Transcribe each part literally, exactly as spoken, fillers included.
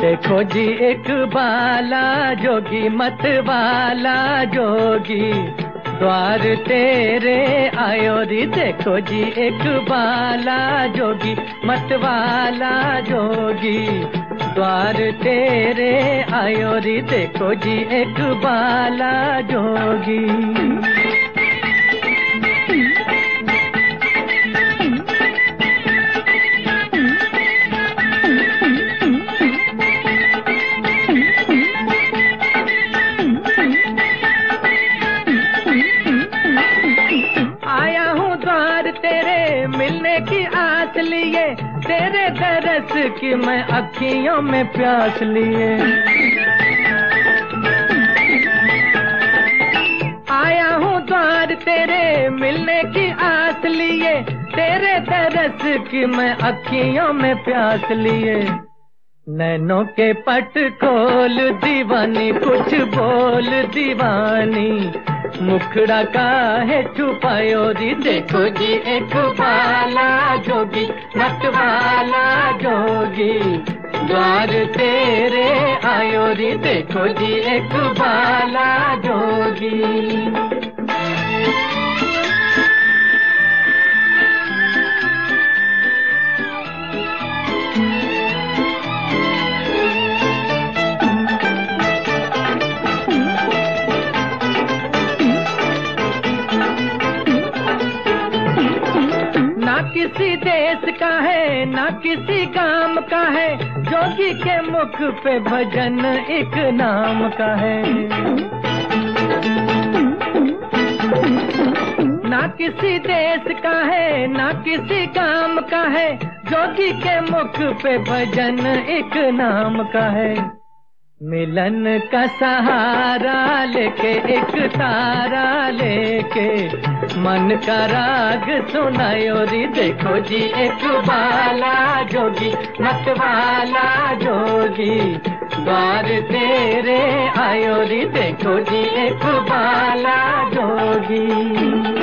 देखो जी एक बाला जोगी मत वाला जोगी द्वार तेरे आयो री। देखो जी एक बाला जोगी मत वाला जोगी द्वार तेरे आयो री। देखो जी एक बाला जोगी। तेरे मिलने की आस लिए, तेरे दरस की मैं अखियों में प्यास लिए। आया हूँ द्वार तेरे मिलने की आस लिए, तेरे दरस की मैं अखियों में प्यास लिए। नैनों के पट खोल दीवानी, कुछ बोल दीवानी, मुखड़ा काहे छुपायो री। देखो जी एक बाला जोगी मत वाला जोगी द्वार तेरे आयो री। देखो जी एक बाला जोगी। ना किसी देश का है ना किसी काम का है, जोगी के मुख पे भजन एक नाम का है। ना किसी देश का है ना किसी काम का है, जोगी के मुख पे भजन एक नाम का है। मिलन का सहारा लेके एक तारा लेके मन का राग सुनायो री। देखो जी एक बाला जोगी मत वाला जोगी द्वार तेरे आयो री। देखो जी एक बाला जोगी।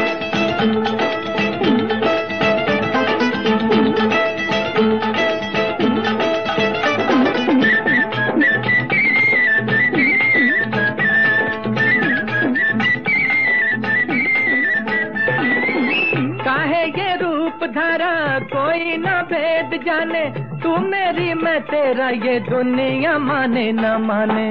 ये रूप धारा कोई न भेद जाने, तू मेरी मैं तेरा ये दुनिया माने न माने।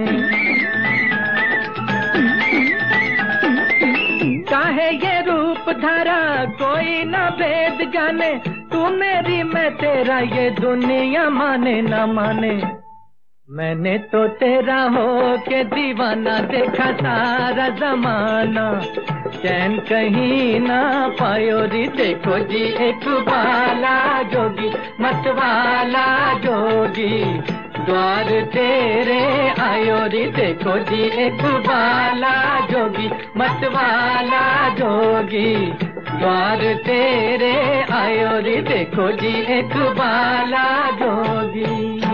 काहे ये रूप धारा कोई न भेद जाने, तू मेरी मैं तेरा ये दुनिया माने न माने। मैंने तो तेरा हो के दीवाना देखा सारा जमाना, चैन कहीं ना पायो री। देखो जी एक बाला जोगी मत वाला जोगी द्वार तेरे आयो री। देखो जी एक बाला जोगी मत वाला जोगी द्वार तेरे आयो री। देखो जी एक बाला जोगी।